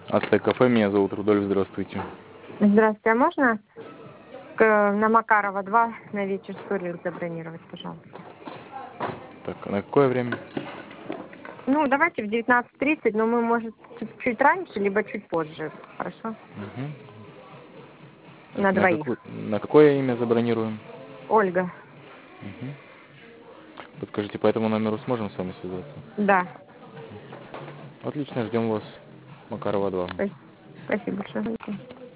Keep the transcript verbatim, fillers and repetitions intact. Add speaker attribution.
Speaker 1: Ацтек кафе, меня зовут Рудольф, здравствуйте.
Speaker 2: Здравствуйте, а можно к- на Макарова два на вечер столик забронировать, пожалуйста?
Speaker 1: Так, а на какое время?
Speaker 2: Ну, давайте в девятнадцать тридцать, но мы, может, чуть раньше, либо чуть позже, хорошо?
Speaker 1: Угу. Так,
Speaker 2: На
Speaker 1: на,
Speaker 2: двоих.
Speaker 1: какую, на какое имя забронируем?
Speaker 2: Ольга.
Speaker 1: Угу. Подскажите, по этому номеру сможем с вами связаться?
Speaker 2: Да.
Speaker 1: Отлично, ждем вас. Макарова два.
Speaker 2: Спасибо большое.